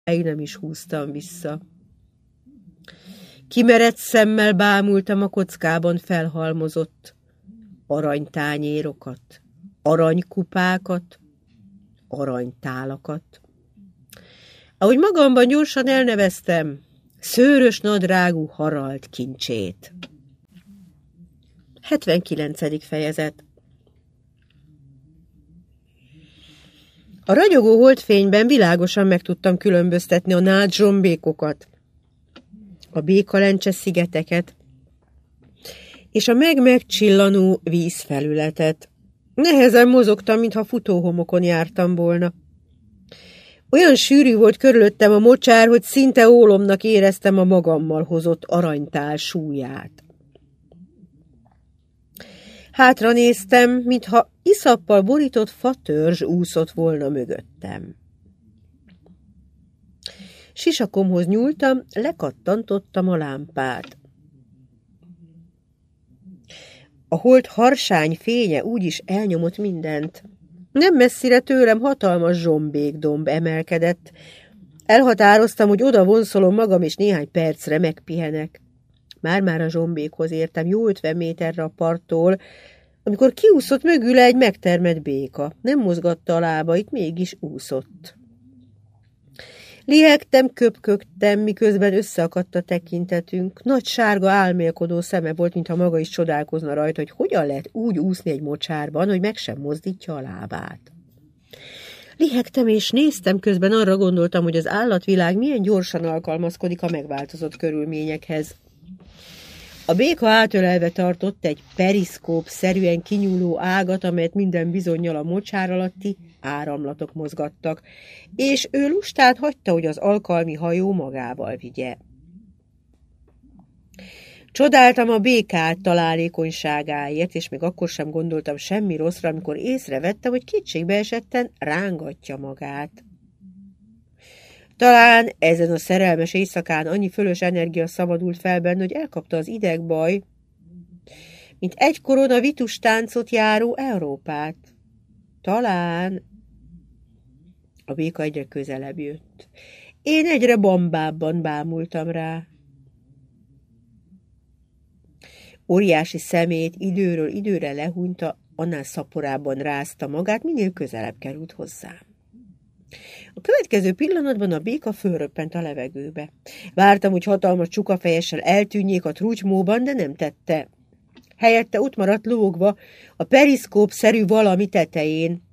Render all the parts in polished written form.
nem is húztam vissza. Kimerett szemmel bámultam a kockában felhalmozott aranytányérokat, aranykupákat, aranytálakat. Ahogy magamban gyorsan elneveztem, szőrös nadrágú Harald kincsét. 79. fejezet. A ragyogó holdfényben világosan meg tudtam különböztetni a nád zsombékokat, a Békalencse szigeteket és a megcsillanó vízfelületet. Nehezen mozogtam, mintha futóhomokon jártam volna. Olyan sűrű volt körülöttem a mocsár, hogy szinte ólomnak éreztem a magammal hozott aranytál súlyát. Hátra néztem, mintha iszappal borított fatörzs úszott volna mögöttem. Sisakomhoz nyúltam, lekattantottam a lámpát. A hold harsány fénye úgyis elnyomott mindent. Nem messzire tőlem hatalmas zsombékdomb emelkedett. Elhatároztam, hogy oda vonszolom magam, és néhány percre megpihenek. Már-már a zsombékhoz értem, jó 50 méterre a parttól, amikor kiúszott mögüle egy megtermett béka. Nem mozgatta a lábait, mégis úszott. Lihegtem, köpkögtem, miközben összeakadt a tekintetünk. Nagy sárga álmélkodó szeme volt, mintha maga is csodálkozna rajta, hogy hogyan lehet úgy úszni egy mocsárban, hogy meg sem mozdítja a lábát. Lihegtem és néztem, közben arra gondoltam, hogy az állatvilág milyen gyorsan alkalmazkodik a megváltozott körülményekhez. A béka átölelve tartott egy periszkóp-szerűen kinyúló ágat, amelyet minden bizonnyal a mocsár alatti áramlatok mozgattak, és ő lustát hagyta, hogy az alkalmi hajó magával vigye. Csodáltam a békát találékonyságáért, és még akkor sem gondoltam semmi rosszra, amikor észrevettem, hogy kétségbe esetten rángatja magát. Talán ezen a szerelmes éjszakán annyi fölös energia szabadult fel benne, hogy elkapta az idegbaj, mint egykoron a vitus táncot járó Európát. Talán a béka egyre közelebb jött. Én egyre bambábban bámultam rá. Óriási szemét időről időre lehúnyta, annál szaporában rázta magát, minél közelebb került hozzám. A következő pillanatban a béka fölröppent a levegőbe. Vártam, hogy hatalmas csukafejessel eltűnjék a trutymóban, de nem tette. Helyette ott maradt lógva a periszkóp-szerű valami tetején.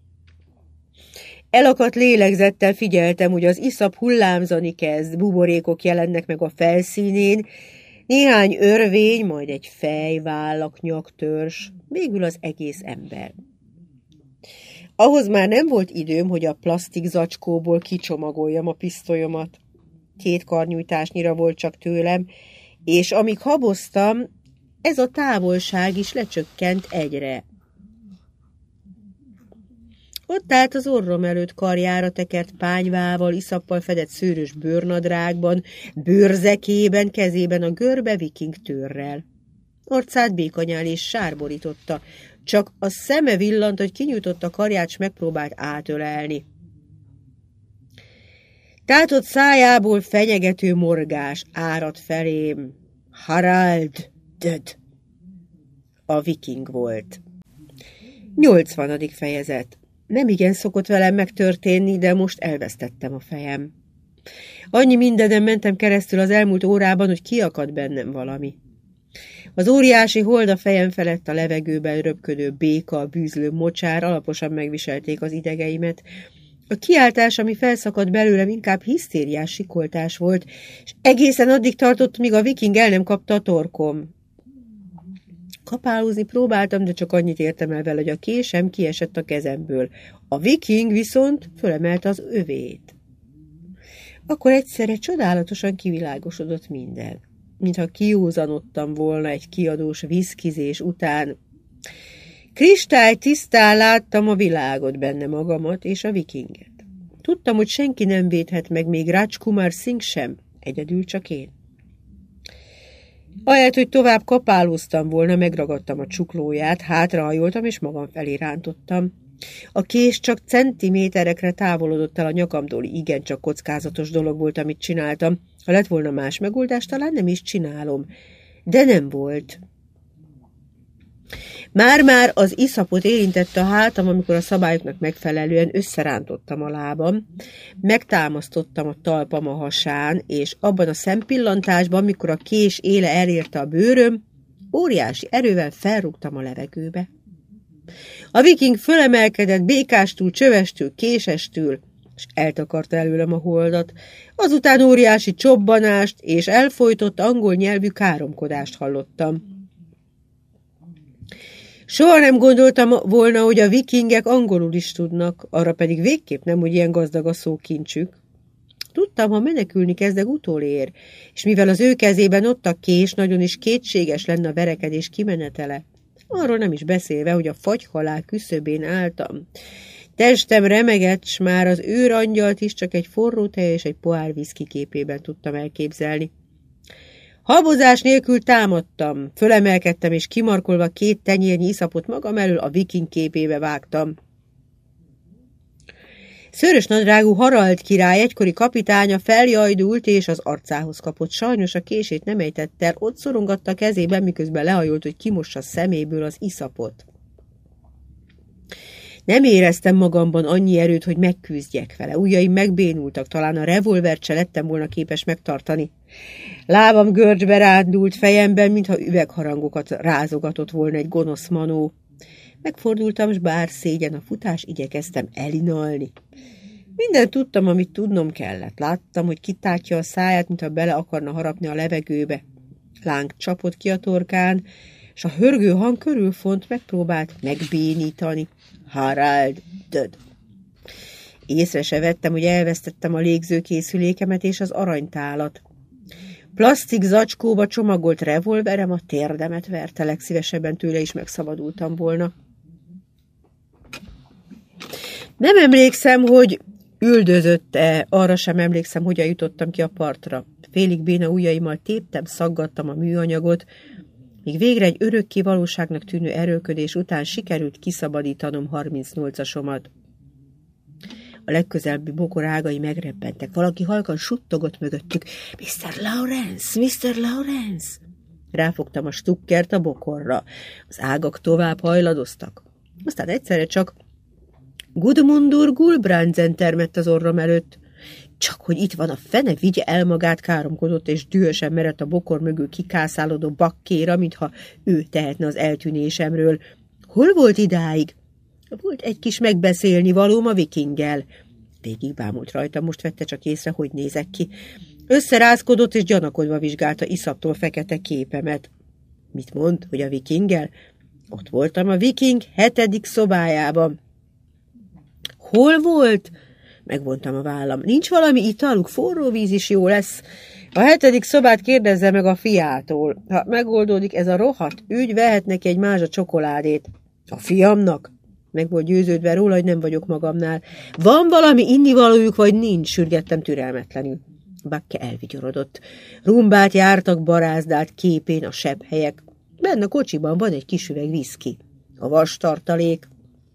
Elakadt lélegzettel figyeltem, hogy az iszap hullámzani kezd, buborékok jelennek meg a felszínén, néhány örvény, majd egy fej, vállak, nyaktörzs, végül az egész ember. Ahhoz már nem volt időm, hogy a plasztik zacskóból kicsomagoljam a pisztolyomat. 2 karnyújtásnyira volt csak tőlem, és amíg haboztam, ez a távolság is lecsökkent egyre. Ott állt az orrom előtt karjára tekert pányvával, iszappal fedett szőrös bőrnadrágban, bőrzekében, kezében a görbe viking törrel. Arcát békanyál és sár borította, csak a szeme villant, hogy kinyújtotta karját, s megpróbált átölelni. Tátott szájából fenyegető morgás árad felém. Harald död. A viking volt. 80. fejezet. Nem igen szokott velem megtörténni, de most elvesztettem a fejem. Annyi mindenem mentem keresztül az elmúlt órában, hogy kiakadt bennem valami. Az óriási hold a fejem felett, a levegőben röpködő béka, a bűzlő mocsár alaposan megviselték az idegeimet. A kiáltás, ami felszakadt belőlem, inkább hisztériás sikoltás volt, és egészen addig tartott, míg a viking el nem kapta a torkom. Kapálózni próbáltam, de csak annyit értem el vele, hogy a késem kiesett a kezemből. A viking viszont fölemelte az övét. Akkor egyszerre csodálatosan kivilágosodott minden, mintha kiúzanodtam volna egy kiadós viszkizés után. Kristálytisztán láttam a világot, benne magamat és a vikinget. Tudtam, hogy senki nem védhet meg, még Rajkumar Singh sem, egyedül csak én. Ahelyett, hogy tovább kapálóztam volna, megragadtam a csuklóját, hátrahajoltam és magam felé rántottam. A kés csak centiméterekre távolodott el a nyakamtól, igencsak kockázatos dolog volt, amit csináltam. Ha lett volna más megoldás, talán nem is csinálom. De nem volt. Már-már az iszapot érintette a hátam, amikor a szabályoknak megfelelően összerántottam a lábam, megtámasztottam a talpam a hasán, és abban a szempillantásban, mikor a kés éle elérte a bőröm, óriási erővel felrúgtam a levegőbe. A viking fölemelkedett békástól, csövestől, késestől, és eltakarta előlem a holdat. Azután óriási csobbanást és elfojtott angol nyelvű káromkodást hallottam. Soha nem gondoltam volna, hogy a vikingek angolul is tudnak, arra pedig végképp nem, hogy ilyen gazdag a szókincsük. Tudtam, ha menekülni kezdek, utolér, és mivel az ő kezében ott a kés, nagyon is kétséges lenne a verekedés kimenetele. Arról nem is beszélve, hogy a fagyhalál küszöbén álltam. Testem remegett, s már az őrangyalt is csak egy forró tej és egy pohár viszki képében tudtam elképzelni. Habozás nélkül támadtam, fölemelkedtem, és kimarkolva 2 tenyérnyi iszapot magam elől a viking képébe vágtam. Szőrös nadrágú Harald király egykori kapitánya feljajdult, és az arcához kapott. Sajnos a kését nem ejtett el, ott szorongatta a kezében, miközben lehajolt, hogy kimossa szeméből az iszapot. Nem éreztem magamban annyi erőt, hogy megküzdjek vele. Ujjaim megbénultak, talán a revolvert se lettem volna képes megtartani. Lábam görcsbe rándult fejemben, mintha üvegharangokat rázogatott volna egy gonosz manó. Megfordultam, s bár szégyen a futás, igyekeztem elinalni. Mindent tudtam, amit tudnom kellett. Láttam, hogy kitátja a száját, mintha bele akarna harapni a levegőbe. Láng csapott ki a torkán, és a hörgő hang körülfont megpróbált megbénítani. Harald, död! Észre se vettem, hogy elvesztettem a légzőkészülékemet és az aranytálat. Plasztik zacskóba csomagolt revolverem a térdemet verte, legszívesebben tőle is megszabadultam volna. Nem emlékszem, hogy üldözött-e, arra sem emlékszem, hogyan jutottam ki a partra. Félig béna ujjaimmal téptem, szaggattam a műanyagot, míg végre egy örökké valóságnak tűnő erőlködés után sikerült kiszabadítanom 38-asomat. A legközelebbi bokor ágai megrebbentek. Valaki halkan suttogott mögöttük. Mr. Lawrence! Mr. Lawrence! Ráfogtam a stukkert a bokorra. Az ágak tovább hajladoztak. Aztán egyszerre csak Gudmundur Gulbrandsen termett az orrom előtt. Csak hogy itt van a fene, vigye el magát, káromkodott, és dühösen merett a bokor mögül kikászálódó bakkéra, mintha ő tehetne az eltűnésemről. Hol volt idáig? Volt egy kis megbeszélni valóm a vikinggel. Végig bámult rajta, most vette csak észre, hogy nézek ki. Összerázkodott, és gyanakodva vizsgálta iszaptól fekete képemet. Mit mond, hogy a vikinggel? Ott voltam a viking 7. szobájában. Hol volt? Megvontam a vállam. Nincs valami italuk? Forró víz is jó lesz. A 7. szobát kérdezze meg a fiától. Ha megoldódik ez a rohadt ügy, vehet neki egy mázsa csokoládét. A fiamnak? Meg volt győződve róla, hogy nem vagyok magamnál. Van valami innivalójuk, vagy nincs? Sürgettem türelmetlenül. Bakke elvigyorodott. Rumbát jártak barázdált képén a sebhelyek. Benne a kocsiban van egy kis üveg viszki. A vastartalék.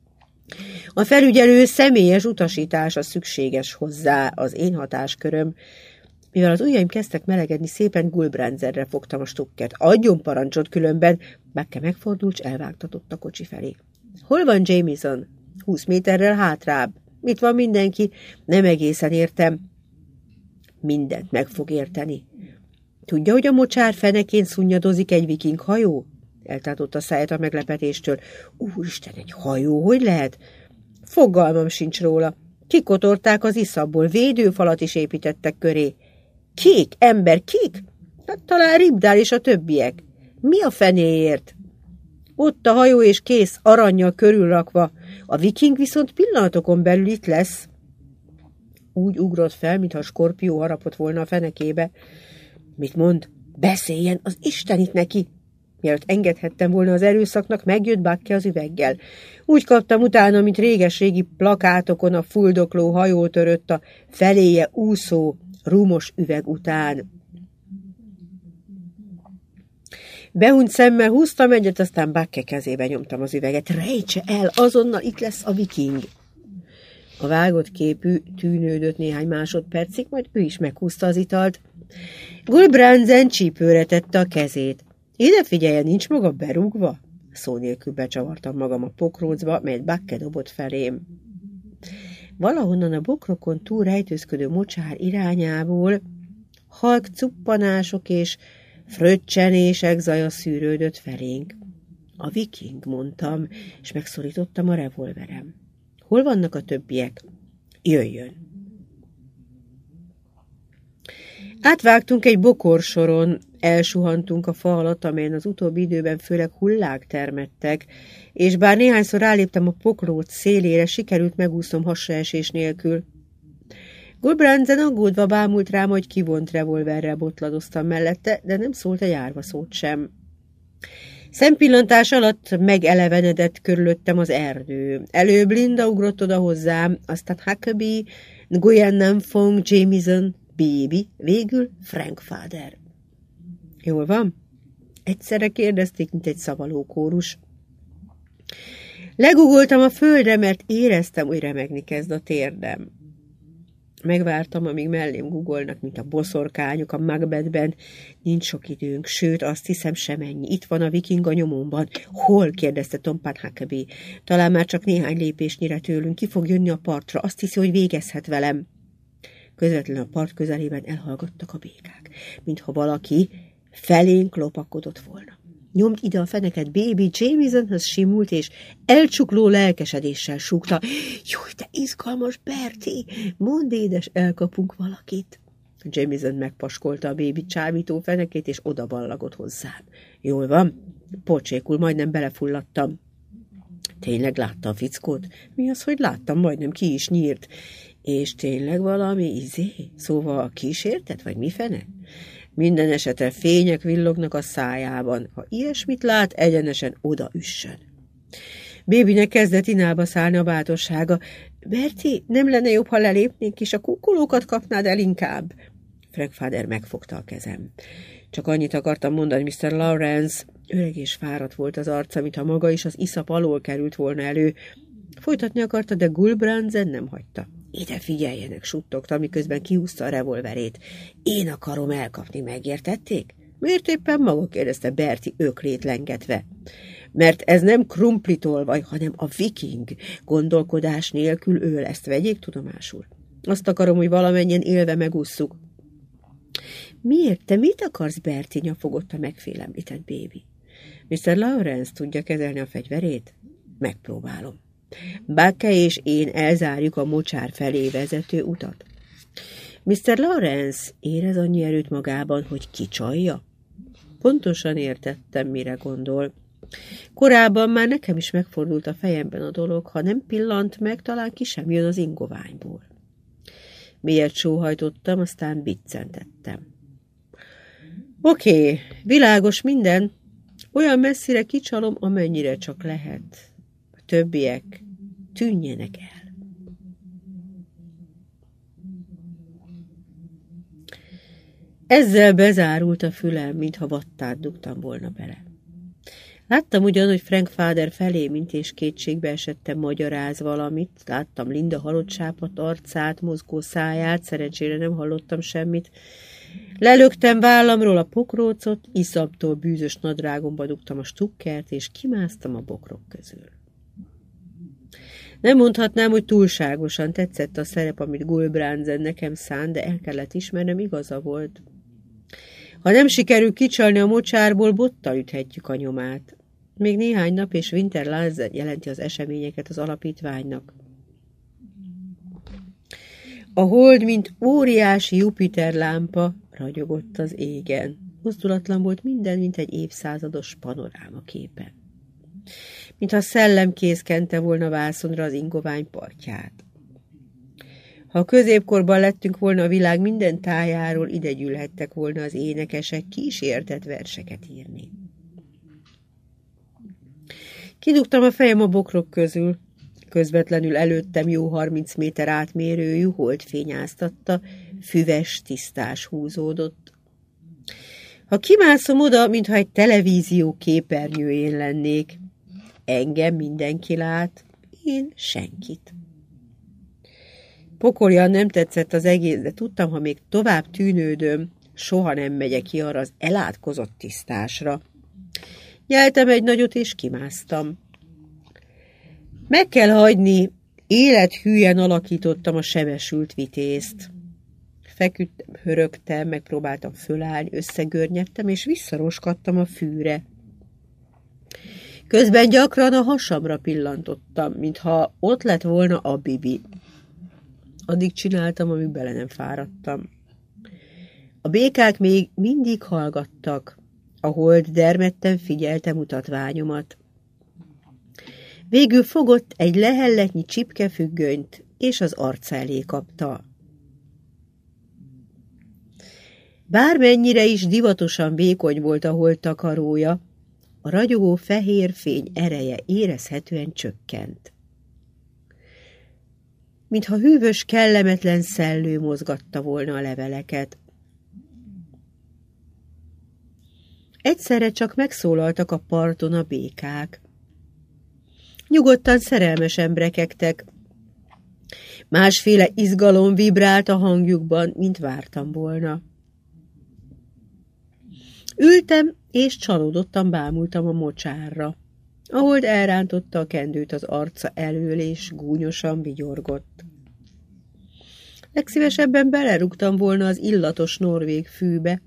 A felügyelő személyes utasítása szükséges hozzá, az én hatásköröm. Mivel az ujjaim kezdtek melegedni, szépen Gulbrandsenre fogtam a stukkert. Adjon parancsot különben. Bakke megfordult, s elvágtatott a kocsi felé. Hol van Jameson? 20 méterrel hátrább. Mit van mindenki? Nem egészen értem. Mindent meg fog érteni. Tudja, hogy a mocsár fenekén szunnyadozik egy viking hajó? Eltátott a száját a meglepetéstől. Úristen, egy hajó, hogy lehet? Fogalmam sincs róla. Kikotorták az iszapból, védőfalat is építettek köré. Kik? Ember, kik? Hát talán Ribdál és a többiek. Mi a fenéért? Ott a hajó és kész, arannyal körülrakva. A viking viszont pillanatokon belül itt lesz. Úgy ugrott fel, mintha a skorpió harapott volna a fenekébe. Mit mond? Beszéljen, az Istenit neki! Mielőtt engedhettem volna az erőszaknak, megjött Bakke az üveggel. Úgy kaptam utána, mint réges-régi plakátokon a fuldokló hajó törött a feléje úszó, rumos üveg után. Behunyt szemmel húztam egyet, aztán Bucky kezébe nyomtam az üveget. Rejtse el, azonnal itt lesz a viking. A vágott képű tűnődött néhány másodpercig, majd ő is meghúzta az italt. Gulbrandsen csípőre tette a kezét. Ide figyeljen, nincs maga berúgva? Szó nélkül becsavartam magam a pokrócba, melyet Bucky dobott felém. Valahonnan a bokrokon túl rejtőzködő mocsár irányából halk cuppanások és fröccsenések zaja szűrődött felénk. A viking, mondtam, és megszorítottam a revolverem. Hol vannak a többiek? Jöjjön! Átvágtunk egy bokorsoron, elsuhantunk a fa alatt, amelyen az utóbbi időben főleg hullák termettek, és bár néhányszor ráléptem a pokróc szélére, sikerült megúsznom hasraesés nélkül. Gulbrandsen aggódva bámult rám, hogy kivont revolverrel botladoztam mellette, de nem szólt egy árva szót sem. Szempillantás alatt megelevenedett körülöttem az erdő. Előbb Linda ugrott oda hozzám, aztán Huckabee, Nguyen Nam Phong, Jamieson, Baby, végül Frankfather. Jól van? Egyszerre kérdezték, mint egy szavaló kórus. Legugoltam a földre, mert éreztem, hogy remegni kezd a térdem. Megvártam, amíg mellém gugolnak, mint a boszorkányok a Macbethben. Nincs sok időnk, sőt, azt hiszem semennyi. Itt van a viking a nyomomban. Hol? Kérdezte Tompan Huckabee. Talán már csak néhány lépésnyire tőlünk. Ki fog jönni a partra? Azt hiszi, hogy végezhet velem. Közvetlenül a part közelében elhallgattak a békák, mintha valaki felénk lopakodott volna. Nyomd ide a feneket, Baby! Jamiesonhoz simult, és elcsukló lelkesedéssel súgta. Júj, te izgalmas, Bertie! Mondd, édes, elkapunk valakit! Jamieson megpaskolta a Baby csábító fenekét, és odaballagott hozzám. Jól van? Pocsékul, majdnem belefulladtam. Tényleg látta a fickót? Mi az, hogy láttam? Majdnem ki is nyírt. És tényleg valami Szóval kísértet, vagy mi fene? Minden esetre fények villognak a szájában. Ha ilyesmit lát, egyenesen odaüssön. Babynek kezdett inába szállni a bátorsága. Bertie, nem lenne jobb, ha lelépnénk, és a kukkolókat kapnád el inkább? Frankfather megfogta a kezem. Csak annyit akartam mondani, Mr. Lawrence. Öreg és fáradt volt az arca, mintha maga is az iszap alól került volna elő. Folytatni akarta, de Gulbrandsen nem hagyta. Ide figyeljenek, suttogta, miközben kihúzta a revolverét. Én akarom elkapni, megértették? Miért éppen maga? Kérdezte Bertie öklét lengetve. Mert ez nem krumplitolvaj, hanem a viking. Gondolkodás nélkül öl, ezt vegyék tudomásul. Azt akarom, hogy valamennyien élve megússzuk. Miért? Te mit akarsz, Bertie? Nyafogott a megfélemlített Baby. Mr. Lawrence tudja kezelni a fegyverét? Megpróbálom. Bucky és én elzárjuk a mocsár felé vezető utat. Mr. Lawrence érez annyi erőt magában, hogy kicsalja? Pontosan értettem, mire gondol. Korábban már nekem is megfordult a fejemben a dolog, ha nem pillant meg, talán ki sem jön az ingoványból. Mélyet sóhajtottam, aztán biccentettem. Oké, világos minden. Olyan messzire kicsalom, amennyire csak lehet. A többiek tűnjenek el. Ezzel bezárult a fülem, mintha vattát dugtam volna bele. Láttam ugyan, hogy Frankfather felé, mint és kétségbe esettem, magyaráz valamit. Láttam Linda halott sápadt arcát, mozgó száját, szerencsére nem hallottam semmit. Lelöktem vállamról a pokrócot, iszaptól bűzös nadrágomba dugtam a stukkert, és kimásztam a bokrok közül. Nem mondhatnám, hogy túlságosan tetszett a szerep, amit Gulbrandsen nekem szánt, de el kellett ismernem, igaza volt. Ha nem sikerül kicsalni a mocsárból, bottal üthetjük a nyomát. Még néhány nap, és Winter Larsen jelenti az eseményeket az alapítványnak. A hold, mint óriási Jupiter lámpa, ragyogott az égen. Mozdulatlan volt minden, mint egy évszázados panoráma képen. Mintha szellemkéz kente volna vászonra az ingovány partját. Ha a középkorban lettünk volna a világ minden tájáról, ide gyűlhettek volna az énekesek kísértett verseket írni. Kidugtam a fejem a bokrok közül. Közvetlenül előttem jó 30 méter átmérőjű holdfény áztatta, füves tisztás húzódott. Ha kimászom oda, mintha egy televízió képernyőjén lennék. Engem mindenki lát, én senkit. Pokoljan nem tetszett az egész, de tudtam, ha még tovább tűnődöm, soha nem megyek ki arra az elátkozott tisztásra. Nyeltem egy nagyot, és kimásztam. Meg kell hagyni, élethűen alakítottam a sebesült vitézt. Feküdtem, hörögtem, megpróbáltam fölállni, összegörnyedtem, és visszaroskadtam a fűre. Közben gyakran a hasamra pillantottam, mintha ott lett volna a Bibi. Addig csináltam, amíg bele nem fáradtam. A békák még mindig hallgattak. A hold dermedten figyelte mutatványomat. Végül fogott egy lehelletnyi csipkefüggönyt, és az arca elé kapta. Bármennyire is divatosan vékony volt a hold takarója, a ragyogó fehér fény ereje érezhetően csökkent. Mintha hűvös, kellemetlen szellő mozgatta volna a leveleket. Egyszerre csak megszólaltak a parton a békák. Nyugodtan szerelmesen brekegtek. Másféle izgalom vibrált a hangjukban, mint vártam volna. Ültem, és csalódottan bámultam a mocsárra. A hold elrántotta a kendőt az arca elől, és gúnyosan vigyorgott. Legszívesebben belerúgtam volna az illatos norvég fűbe.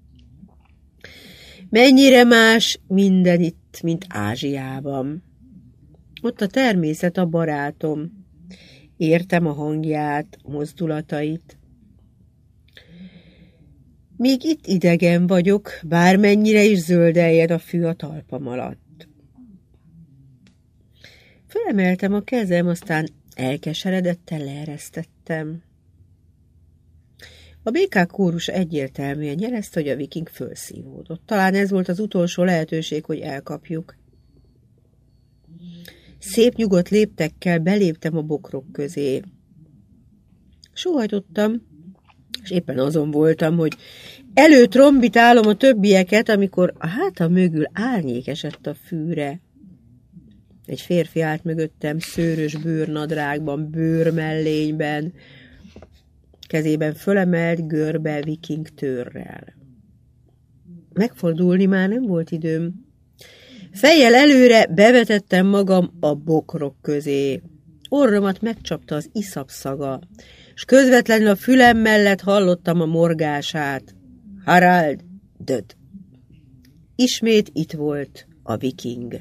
Mennyire más minden itt, mint Ázsiában. Ott a természet a barátom. Értem a hangját, a mozdulatait. Még itt idegen vagyok, bármennyire is zöldeljed a fű a talpam alatt. Felemeltem a kezem, aztán elkeseredetten leeresztettem. A békák kórus egyértelműen jelezte, hogy a viking fölszívódott. Talán ez volt az utolsó lehetőség, hogy elkapjuk. Szép nyugodt léptekkel beléptem a bokrok közé. Sóhajtottam, és éppen azon voltam, hogy előtrombitálom a többieket, amikor a hátam mögül árnyék esett a fűre. Egy férfi állt mögöttem, szőrös bőrnadrágban, bőrmellényben, kezében fölemelt görbe viking törrel. Megfordulni már nem volt időm. Fejjel előre bevetettem magam a bokrok közé. Orromat megcsapta az iszap szaga, és közvetlenül a fülem mellett hallottam a morgását. Harald död. Ismét itt volt a viking.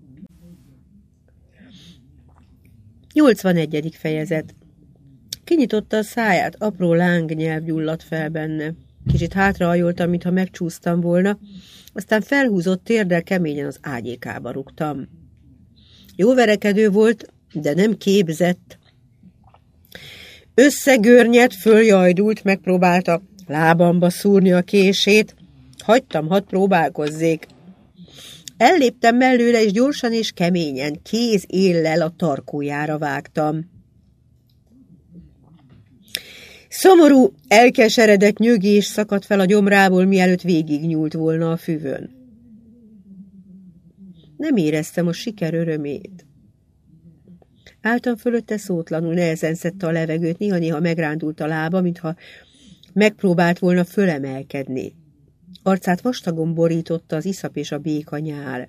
81. fejezet. Kinyitotta a száját, apró lángnyelv gyulladt fel benne. Kicsit hátrahajoltam, mintha megcsúsztam volna, aztán felhúzott térdel keményen az ágyékába rúgtam. Jó verekedő volt, de nem képzett. Összegörnyedt, följajdult, megpróbálta lábamba szúrni a kését. Hagytam, hadd próbálkozzék. Elléptem mellőle, és gyorsan és keményen, kéz éllel a tarkójára vágtam. Szomorú, elkeseredett nyögés szakadt fel a gyomrából, mielőtt végignyúlt volna a füvön. Nem éreztem a siker örömét. Álltam fölötte szótlanul, nehezen szedte a levegőt, néha-néha megrándult a lába, mintha megpróbált volna fölemelkedni. Arcát vastagon borította az iszap és a béka nyál.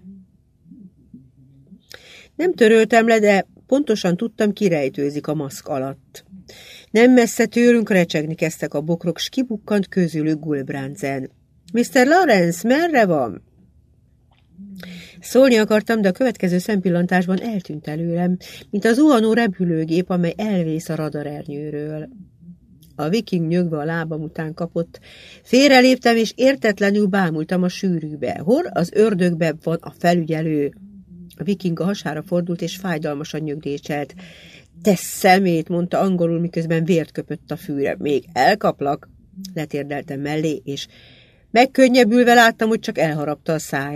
Nem töröltem le, de pontosan tudtam, ki rejtőzik a maszk alatt. Nem messze tőlünk recsegni kezdtek a bokrok, s kibukkant közülük Gulbrandsen. Mr. Lawrence, merre van? Szólni akartam, de a következő szempillantásban eltűnt előlem, mint a zuhanó repülőgép, amely elvész a radarernyőről. A viking nyögve a lábam után kapott. Félreléptem, és értetlenül bámultam a sűrűbe. Hol az ördögbe van a felügyelő? A viking a hasára fordult, és fájdalmasan nyögdécselt. Te szemét, mondta angolul, miközben vért köpött a fűre. Még elkaplak? Letérdeltem mellé, és megkönnyebbülve láttam, hogy csak elharapta a száját.